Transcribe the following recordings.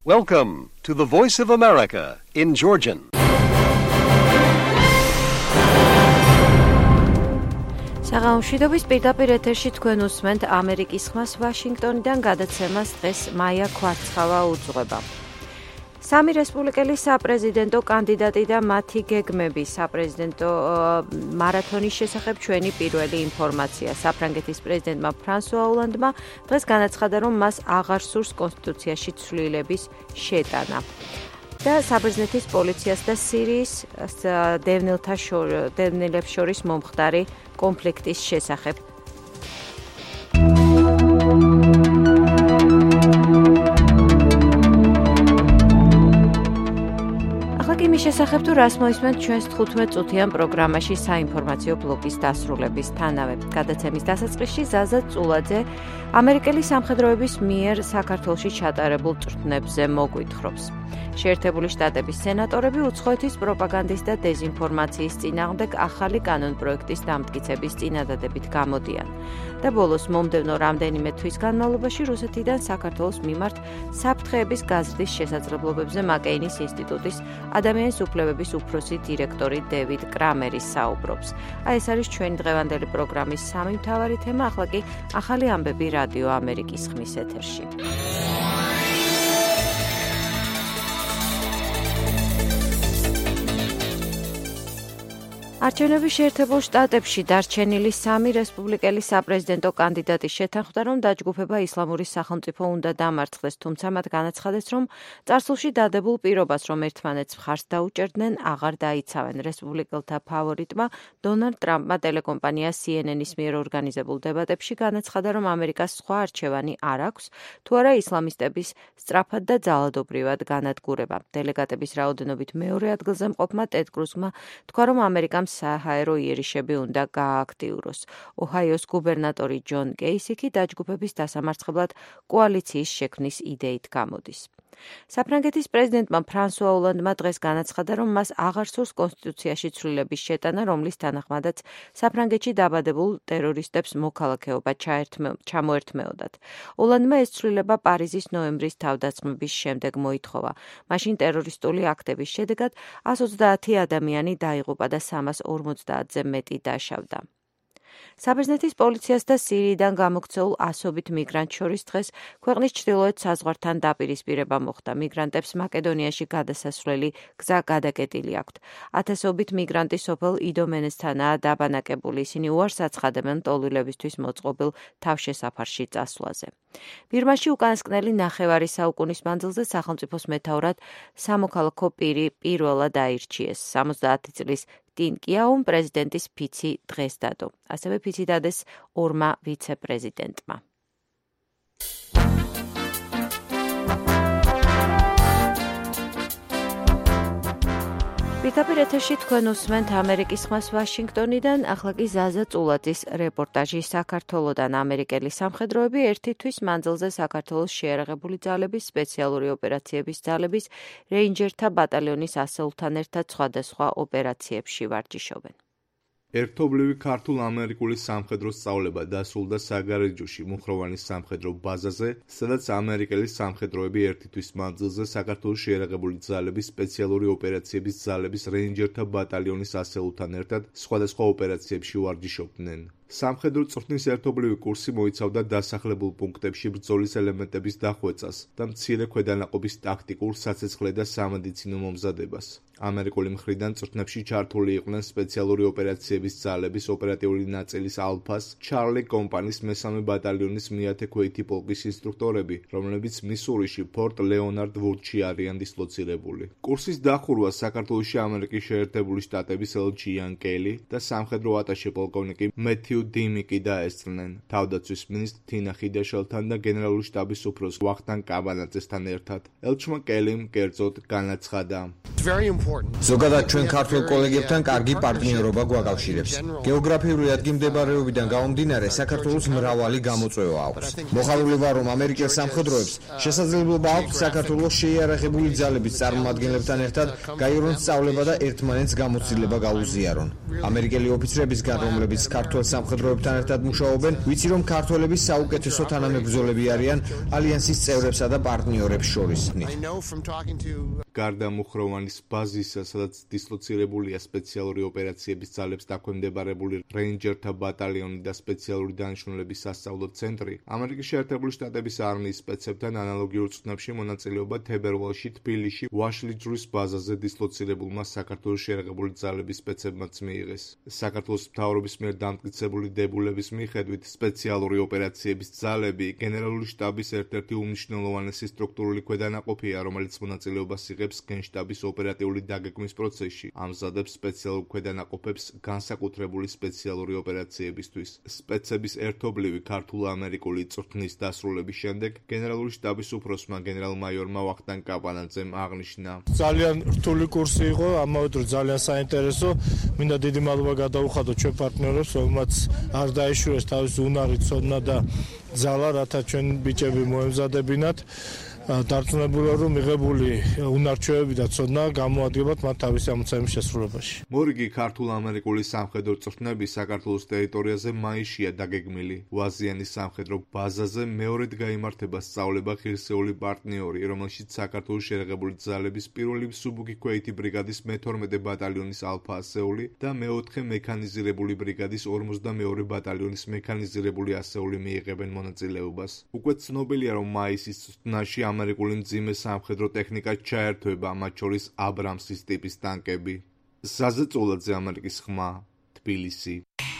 Welcome to the Voice of America in Georgian. საღამოშვიდობის პირდაპირ ეთერში თქვენ უსმენთ ამერიკის ხმას ვაშინგტონიდან გადაცემას დღეს მაია ქვარცხავა უძღვება. სამი რესპუბლიკელი საპრეზიდენტო კანდიდატი და მათი გეგმები საპრეზიდენტო მარათონის შესახებ ჩვენი პირველი ინფორმაცია. საფრანგეთის პრეზიდენტმა ფრანსუა ოლანდმა დღეს განაცხადა, რომ მას აღარ სურს კონსტიტუციაში ცვლილების შეტანა. და საბერძნეთის პოლიციას და სირიის დევნილებს შორის მომხდარი კონფლიქტის შესახებ. იმის შესახებ თუ რას მოისმენთ ჩვენს 15 წუთიან პროგრამაში საინფორმაციო ბლოკის დასრულებისთანავე. გადაცემის დასაწყისში ზაზა წულაძე ამერიკელი სამხედროების მიერ საქართველოში ჩატარებულ წვრთნებზე მოგვითხრობს. შეერთებული შტატების სენატორები უცხოეთის პროპაგანდის და დეზინფორმაციის წინააღმდეგ ახალი კანონპროექტის დამტკიცების წინადადებით გამოდიან. და ბოლოს მომდევნო რამდენიმე თვის განმავლობაში რუსეთიდან საქართველოს მიმართ საფრთხეების გაზრდის შესაძლებლობებზე მაკეინის ინსტიტუტის ადამიანის უფლებების უფროსი დირექტორი დევიდ კრამერი საუბრობს. ეს არის ჩვენი დღევანდელი პროგრამის სამი მთავარი თემა, ახლა კი ახალი ამბები რადიო ამერიკის ხმის ეთერში. არჩევნების შეერთებულ შტატებში დარჩენილი სამი რესპუბლიკელი საპრეზიდენტო კანდიდატის შეთანხმდა, რომ დაჯგუფება ისლამური სახელმწიფო უნდა დამარცხდეს, თუმცა მათ განაცხადეს, რომ წარსულში დადებულ პირობას, რომ ერთმანეთს მხარს დაუჭერდნენ, აღარ დაიცავენ. რესპუბლიკელთა ფავორიტმა დონალდ ტრამპმა ტელეკომპანია CNN-ის მიერ ორგანიზებულ დებატებში განაცხადა, რომ ამერიკას სხვა არჩევანი არ აქვს, თუ არა ისლამისტების სწრაფად და ძალადობრივად განადგურება. დელეგატების რაოდენობით მეორე ადგილზე მყოფმა ტედ კრუზმა თქვა, რომ ამერიკამ საჰაერო იერიშები უნდა გაააქტიუროს. ოჰაიოს გუბერნატორი ჯონ კეისი კი დაჯგუფების დასამარცხებლად კოალიციის შექმნის იდეით გამოდის. საფრანგეთის პრეზიდენტმა ფრანსუა ოლანდმა დღეს განაცხადა, რომ მას აღარ სურს კონსტიტუციაში ცვლილების შეტანა, რომლის თანახმადაც საფრანგეთში დაბადებულ ტერორისტებს მოქალაქეობა ჩამოერთმეოდათ. ოლანდმა ეს ცვლილება პარიზის ნოემბრის თავდასხმების შემდეგ მოითხოვა. მაშინ ტერორისტული აქტების შედეგად 130 ადამიანი დაიღუპა და 350-ზე მეტი დაშავდა. საბერძნეთის პოლიციას და სირიიდან გამოქცეულ ასობით მიგრანტს შორის დღეს ქვეყნის ჩრდილოეთ საზღვართან დაპირისპირება მოხდა. მიგრანტებს მაკედონიაში გადასასვლელი გზა გადაკეტილი აქვთ. ათასობით მიგრანტი სოფელ იდომენესთანაა დაბანაკებული. ისინი უარს აცხადებენ ტოლვილებისთვის მოწყობილ თავშესაფარში წასვლაზე. ბირმაში უკანასკნელი ნახევარი საუკუნის მანძილზე სახელმწიფოს მეთაურად სამოქალაქო პირი პირველად აირჩიეს. 70 წლის ტინ კიაუმ პრეზიდენტის ფიცი დღეს დადო. ასევე ფიცი დადეს ორმა ვიცე-პრეზიდენტმა. პირდაპირ ეთერში თქვენ უსმენთ ამერიკის ხმას ვაშინგტონიდან, ახლა კი ზაზა წულაძის რეპორტაჟი საქართველოდან. ამერიკელი სამხედროები ერთი თვის მანძილზე საქართველოს შეიარაღებული ძალების სპეციალური ოპერაციების ძალების რეინჯერთა ბატალიონის ასეულთან ერთად სხვადასხვა ოპერაციებში ვარჯიშობენ. ერთობლივი ქართულ-ამერიკული სამხედრო სწავლება დასრულდა საგარეჯოში მუხროვანის სამხედრო ბაზაზე, სადაც ამერიკელი სამხედროები ერთი თვის მანძილზე საქართველოს შეიარაღებული ძალების სპეციალური ოპერაციების ძალების რეინჯერთა ბატალიონის ასეულთან ერთად სხვადასხვა ოპერაციებში ვარჯიშობდნენ. სამხედრო წვრთნის ერთობლივი კურსი მოიცავდა დასახლებულ პუნქტებში ბრძოლის ელემენტების დახვეწას და მცირე ქვედანაყოფის ტაქტიკურ, საცეცხლე და სამედიცინო მომზადებას. ამერიკული მხრიდან წვრთნებში ჩართული იყვნენ სპეციალური ოპერაციების ძალების ოპერატიული ნაწილის ალფას, ჩარლი კომპანის მესამე ბატალიონის მეათე ქვეითი პოლკის ინსტრუქტორები, რომლებიც მისურიში ფორტ ლეონარდ ვუდში არიან დისლოცირებული. კურსის დახურვას საქართველოში ამერიკის შეერთებული შტატების ელჩი იან კელი და სამხედრო ატაშე პოლკოვნიკი მეთიუ დიმიკი დაესწრნენ. თავდაცვის მინისტრ თინა ხიდაშელთან და გენერალური შტაბის უფროს ვახტანგ კაბანაძესთან ერთად. ელჩმა კელიმ კერძოდ განაცხადა. ზოგადად ჩვენ ქართულ კოლეგებთან კარგი პარტნიორობა გვაკავშირებს. გეოგრაფიული ადგილმდებარეობიდან გამომდინარე, საქართველოს მრავალი გამოწვევა აქვს. მოხალული ვარ, რომ ამერიკელ სამხედროებს შესაძლებლობა აქვს საქართველოს შეიარაღებული ძალების წარმომადგენლებთან ერთად გაიარონ სწავლება და ერთმანეთს გამოცდილება გაუზიარონ. ამერიკელი ოფიცრებისგან, რომლებიც ქართულ სამხედროებთან ერთად მუშაობენ, ვიცი, რომ ქართველები საუკეთესო თანამებრძოლები არიან ალიანსის წევრებსა და პარტნიორებს შორის. გარდა მუხროვანის ბაზისა, სადაც დისლოცირებულია სპეციალური ოპერაციების ძალებს დაქვემდებარებული რეინჯერთა ბატალიონი და სპეციალური დანიშნულების სასწავლო ცენტრი, ამერიკის შეერთებული შტატების არმიის სპეცებთან ანალოგიურ წვნებში მონაწილეობა თებერვალში თბილისში ვაშლიჯვრის ბაზაზე დისლოცირებულმა საქართველოს შეიარაღებული ძალების სპეცებმაც მიიღეს. საქართველოს მთავრობის მიერ დამტკიცებული დებულების მიხედვით, სპეციალური ოპერაციების ძალები გენერალური შტაბის ერთ-ერთი უმნიშვნელოვანესი სტრუქტურული ქვედანაყოფია, რომელიც მონაწილეობას იღებს გენშტაბის ოპერატიული დაგეგმვის პროცესში, ამზადებს სპეციალურ ქვედანაყოფებს განსაკუთრებული სპეციალური ოპერაციებისთვის. სპეცების ერთობლივი ქართულ-ამერიკული წვრთნის დასრულების შემდეგ გენერალური შტაბის უფროსმა გენერალ-მაიორმა ვახტანგ კაპანაძემ აღნიშნა: ძალიან რთული კურსი იყო, ამავე დროს ძალიან საინტერესო. მინდა დიდი მადლობა გადაუხადოთ ჩვენ პარტნიორებს, რომელმაც არ დაიშურეს თავის უნარი, ცოდნა და ძალა, რათა ჩვენ ბიჭები მოემზადებინათ. დარწმუნებულა, რომ მიღებული უნარჩვევები და ცოდნა გამოადგებათ მათ თავისი ამოცანების შესრულებაში. მორიგი ქართულ-ამერიკული სამხედრო წვრთნები საქართველოს ტერიტორიაზე მაისშია დაგეგმილი. ვაზიანის სამხედრო ბაზაზე მეორედ გაიმართება სწავლება ღირსეული პარტნიორი, რომელშიც საქართველოს შეიარაღებული ძალების პირველი მსუბუქი ქვეითი ბრიგადის მე-12 ბატალიონის ალფა ასეული და მე-4 მექანიზირებული ბრიგადის 52 ბატალიონის მექანიზირებული ასეული მიიღებენ მონაწილეობას. უკვე ცნობილია, რომ მაისის წვრთნაში ამერიკული მძიმე სამხედრო ტექნიკა ჩაერთვება, მათ შორის აბრამსის ტიპის ტანკები. ზაზე წოლაძე, ამერიკის ხმა, თბილისი.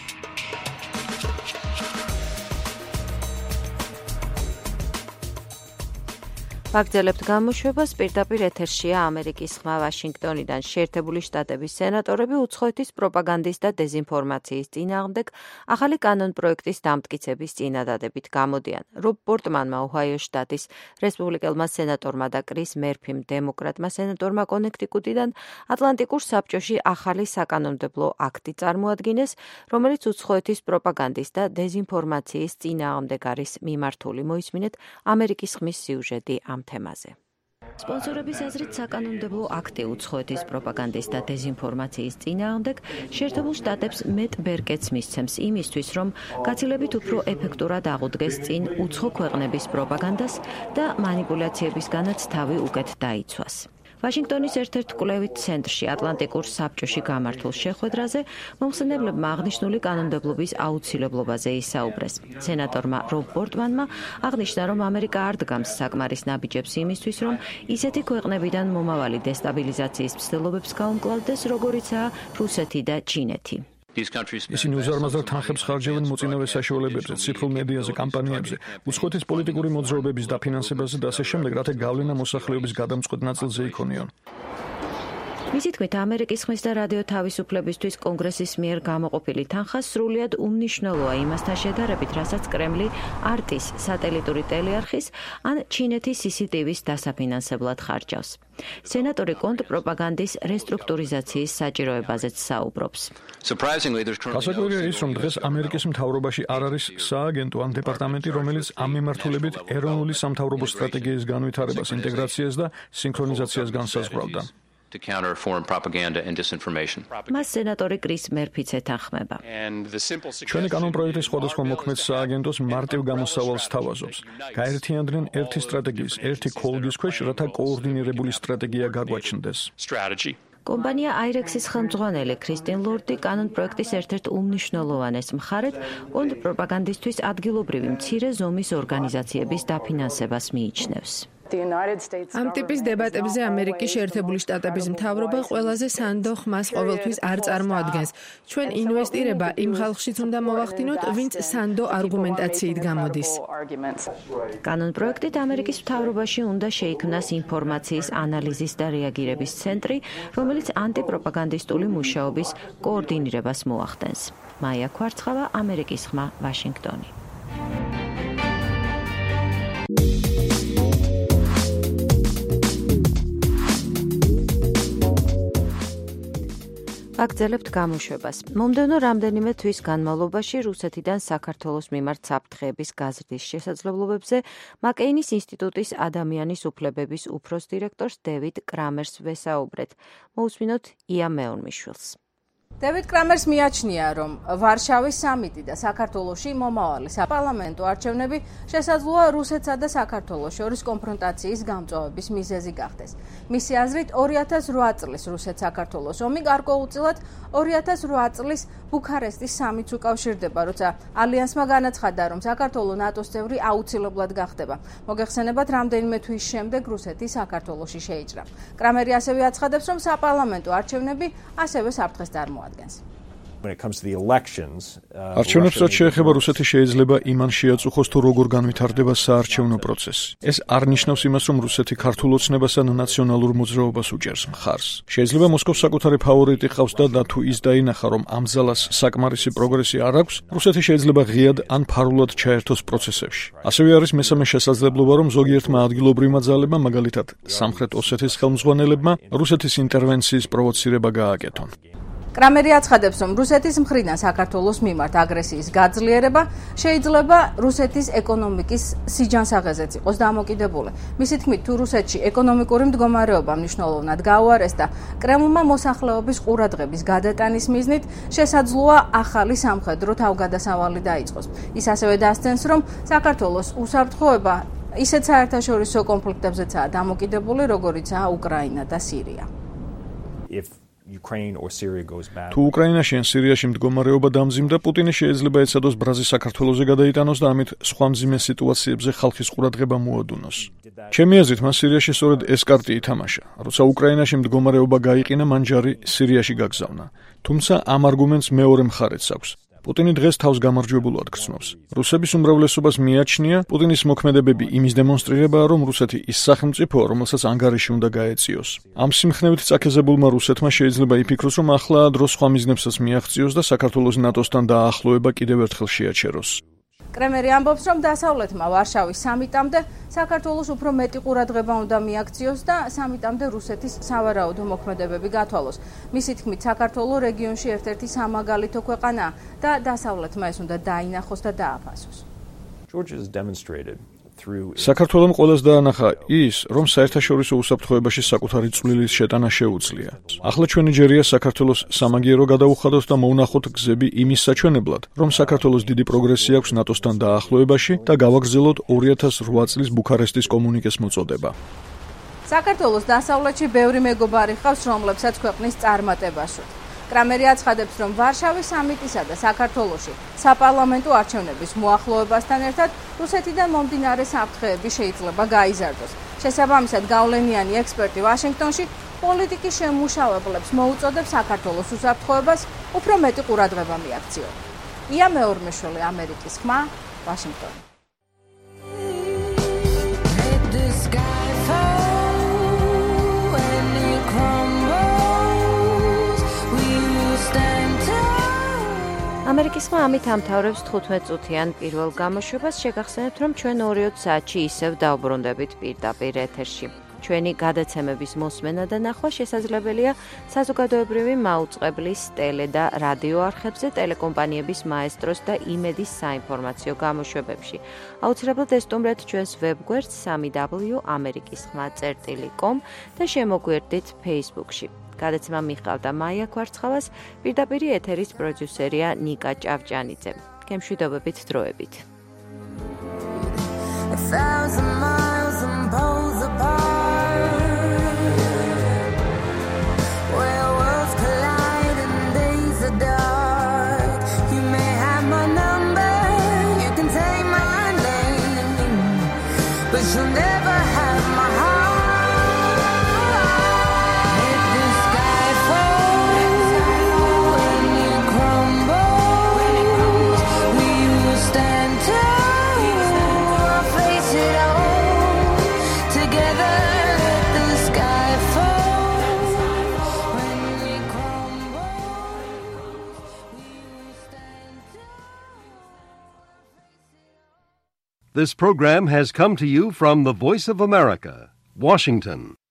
ვაგრძელებთ გამოშვებას. პირდაპირ ეთერშია ამერიკის ხმა ვაშინგტონიდან. შეერთებული შტატების სენატორები უცხოეთის პროპაგანდის და დეზინფორმაციის წინააღმდეგ ახალი კანონპროექტის დამტკიცების წინადადებით გამოდიან. რობ პორტმანმა, ოჰაიოს შტატის რესპუბლიკელმა სენატორმა და კრის მერფიმ, დემოკრატმა სენატორმა კონექტიკუტიდან ატლანტიკურ საბჭოში ახალი საკანონმდებლო აქტი წარმოადგინეს, რომელიც უცხოეთის პროპაგანდის და დეზინფორმაციის წინააღმდეგ არის მიმართული. მოისმინეთ ამერიკის ხმის სიუჟეტი ამ თემაზე. სპონსორების აზრით საკანონმდებლო აქტი უცხოეთის პროპაგანდის და დეზინფორმაციის წინააღმდეგ შეერთებულ შტატებს მეტ ბერკეტს მისცემს იმისთვის, რომ გაცილებით უფრო ეფექტურად აღუდგეს წინ უცხო ქვეყნების პროპაგანდას და მანიპულაციებისგანაც თავი უკეთ დაიცვას. ვაშინგტონის ერთ-ერთ კვლევით ცენტრში ატლანტიკურ საბჭოში გამართულ შეხვედრაზე მომხსენებლებმა აღნიშნული კანონმდებლობის აუცილებლობაზე ისაუბრეს. სენატორმა რობ პორტმანმა აღნიშნა, რომ ამერიკა არ დგამს საკმარის ნაბიჯებს იმისთვის, რომ ისეთი ქვეყნებიდან მომავალი დესტაბილიზაციის მცდელობებს გაუმკლავდეს, როგორიცაა რუსეთი და ჩინეთი. ისინი უზარმაზარ თანხებს ხარჯავენ მოწინავე საშუალებებზე, ციფრულ მედიაზე, კამპანიებზე, უცხოეთის პოლიტიკური მოძრაობების დაფინანსებაზე და ასე შემდეგ, რათა გავლენა მოსახლეობის გადამწყვეტ ნაწილზე იქონიონ. მისი თქმით, ამერიკის ხმის და რადიო თავისუფლებისთვის კონგრესის მიერ გამოყოფილი თანხა სრულიად უმნიშვნელოა იმასთან შედარებით, რასაც კრემლი არტის, სატელიტური ტელეარხის ან ჩინეთის CCTV-ს დასაფინანსებლად ხარჯავს. სენატორი კონტრპროპაგანდის რესტრუქტურიზაციის საჭიროებაზეც საუბრობს. გასაკვირია ის, რომ დღეს ამერიკის მთავრობაში არ არის სააგენტო ან დეპარტამენტი, რომელიც ამ მიმართულებით ეროვნული სამთავრობო სტრატეგიის განვითარებას, ინტეგრაციას და სინქრონიზაციას განსაზღვრავდა. მას სენატორი კრის მერფიც ეთანხმება. ჩვენი კანონპროექტი სხვადასხვა მოქმედ სააგენტოს მარტივ გამოსავალს სთავაზობს. გაერთიანდნენ ერთი სტრატეგიის, ერთი ქოლგის ქვეშ, რათა კოორდინირებული სტრატეგია გაგვაჩნდეს. კომპანია აირექსის ხელმძღვანელი კრისტინ ლორდი კანონპროექტის ერთ-ერთ უმნიშვნელოვანეს მხარედ კონტრპროპაგანდისთვის ადგილობრივი მცირე ზომის ორგანიზაციების დაფინანსებას მიიჩნევს. ამ ტიპის დებატებზე ამერიკის შეერთებული შტატების მთავრობა ყველაზე სანდო ხმას ყოველთვის არ წარმოადგენს. ჩვენ ინვესტირება იმ ხალხშიც უნდა მოვახდინოთ, ვინც სანდო არგუმენტაციით გამოდის. კანონპროექტით ამერიკის მთავრობაში უნდა შეიქმნას ინფორმაციის ანალიზის და რეაგირების ცენტრი, რომელიც ანტიპროპაგანდისტული მუშაობის კოორდინირებას მოახდენს. მაია ქვარცხავა, ამერიკის ხმა, ვაშინგტონი. ვაგრძელებთ გამოშვებას. მომდევნო რამდენიმე თვის განმავლობაში რუსეთიდან საქართველოს მიმართ საფრთხეების გაზრდის შესაძლებლობებზე მაკეინის ინსტიტუტის ადამიანის უფლებების უფროს დირექტორს დევიდ კრამერს ვესაუბრეთ. მოусმინოთ ია მეორმიშვილს. დევიდ კრამერს მიაჩნია, რომ ვარშავის სამიტი და საქართველოში მომავალი საპარლამენტო არჩევნები შესაძლოა რუსეთსა და საქართველოს შორის კონფრონტაციის გამწვავების მიზეზი გახდეს. მისი აზრით 2008 წლის რუსეთ-საქართველოს ომი გარკვეულწილად 2008 წლის ბუქარესტის სამიც უკავშირდება, როცა ალიანსმა განაცხადა, რომ საქართველო ნატოს წევრი აუცილებლად გახდება. მოგეხსენებათ, რამდენიმე თვის შემდეგ რუსეთი საქართველოში შეიჭრა. კრამერი ასევე აცხადებს, რომ საპარლამენტო არჩევნები ასევე საფრთხეს წარმოადგენს. არჩევნებს რაც შეეხება რუსეთი შეიძლება იმან შეაწუხოს თუ როგორ განვითარდება საარჩევნო პროცესი. ეს არ ნიშნავს იმას, რომ რუსეთი ქართულ ოცნებას ან ნაციონალურ მოძრაობას უჭერს მხარს. შეიძლება მოსკოვს საკუთარი ფავორიტი ყავს და თუ ის დაინახა, რომ ამ ძალას საკმარისი პროგრესი არ აქვს, რუსეთი შეიძლება ღიად ან ფარულად ჩაერთოს პროცესებში. ასევე არის მესამე შესაძლებლობა, რომ ზოგიერთმა ადგილობრივმა ძალებმა, მაგალითად სამხრეთ ოსეთის ხელმძღვანელებმა, რუსეთის ინტერვენციის პროვოცირება გააკეთონ. კრამერი აცხადებს, რომ რუსეთის მხრიდან საქართველოს მიმართ აგრესიის გაძლიერება შეიძლება რუსეთის ეკონომიკის სიჯანსაღეზეც იყოს დამოკიდებული. მისი თქმით, თუ რუსეთში ეკონომიკური მდგომარეობა მნიშვნელოვნად გაუარეს და კრემლმა მოსახლეობის ყურადღების გადატანის მიზნით შესაძლოა ახალი სამხედრო თავგადასავალი დაიწყოს. ის ასევე დასცენს, რომ საქართველოს უსაფრთხოება ისეთ საერთაშორისო კონფლიქტებზეცაა დამოკიდებული, როგორიცაა უკრაინა და სირია. თუ უკრაინაში ან სირიაში მდგომარეობა დამძიმდა, პუტინი შეიძლება ეცადოს ბრაზი საქართველოზე გადაიტანოს და ამით სხვა მძიმე სიტუაციებზე ხალხის ყურადღება მოადუნოს. ჩემი აზრით, მას სირიაში სწორედ ეს კარტი ითამაშა. როცა უკრაინაში მდგომარეობა გაიყინა, მან ჯარი სირიაში გაგზავნა. თუმცა ამ არგუმენტს მეორე მხარეც აქვს. პუტინი დღეს თავს გამარჯვებულად გრძნობს. რუსების უმრავლესობას მიაჩნია, პუტინის მოქმედებები იმის დემონსტრირებაა, რომ რუსეთი ის სახელმწიფოა, რომელსაც ანგარიში უნდა გაეწიოს. ამ სიმხნევით წაქეზებულმა რუსეთმა შეიძლება იფიქროს, რომ ახლა დრო სხვა მიზნებსაც მიაღწიოს და საქართველოს ნატოსთან დაახლოება კიდევ ერთხელ შეაჩეროს. კრემერი ამბობს, რომ დასავლეთმა ვარშავის სამიტამდე საქართველოს უფრო მეტი ყურადღება უნდა მიაქციოს და სამიტამდე რუსეთის სავარაუდო მოქმედებები გათვალოს. მისი თქმით, საქართველო რეგიონში ერთ-ერთი სამაგალითო ქვეყანაა და დასავლეთმა ეს უნდა დაინახოს და დააფასოს. საქართველომ ყველას დაანახა ის, რომ საერთაშორისო უსაფრთხოებაში საკუთარი წვლილის შეტანა შეუძლია. ახლა ჩვენი ჯერია საქართველოს სამაგიერო გადაუხადოთ და მოუნახოთ გზები იმის საჩვენებლად, რომ საქართველოს დიდი პროგრესი აქვს ნატოსთან დაახლოებაში და გავაგრძელოთ 2008 წლის ბუქარესტის კომუნიკეს მოწოდება. საქართველოს დასავლეთში ბევრი მეგობარი ჰყავს, რომლებსაც ქვეყნის წარმატებაში. კრამერი აცხადებს, რომ ვარშავის სამიტისა და საქართველოში საპარლამენტო არჩევნების მოახლოებასთან ერთად რუსეთიდან მომდინარე საფრთხეები შეიძლება გაიზარდოს. შესაბამისად, გავლენიანი ექსპერტი ვაშინგტონში პოლიტიკის შემმუშავებლებს მოუწოდებს საქართველოს უსაფრთხოებას უფრო მეტი ყურადღება მიაქციონ. ია მეორმიშვილი, ამერიკის ხმა, ვაშინგტონი. ამერიკის ხმა ამით ამთავრებს 15 წუთიან პირველ გამოშვებას. შეგახსენებთ, რომ ჩვენ 2 საათში ისევ დავბრუნდებით პირდაპირ ეთერში. ჩვენი გადაცემების მოსმენა და ნახვა შესაძლებელია საზოგადოებრივი მაუწყებლის ტელე და რადიო არხებზე, ტელეკომპანიების მაესტროს და იმედის საინფორმაციო გამოშვებებში. აუცილებლად ესტუმრეთ ჩვენს ვებგვერდს 3w.amerikisxma.com და შემოგვერდით Facebook-ში. გადაცემა მიყავდა მაია კვარცხავას, პირდაპირ ეთერის პროდიუსერია ნიკა ჭავჭანიძე. გემშვიდობებით დროებით. This program has come to you from the Voice of America, Washington.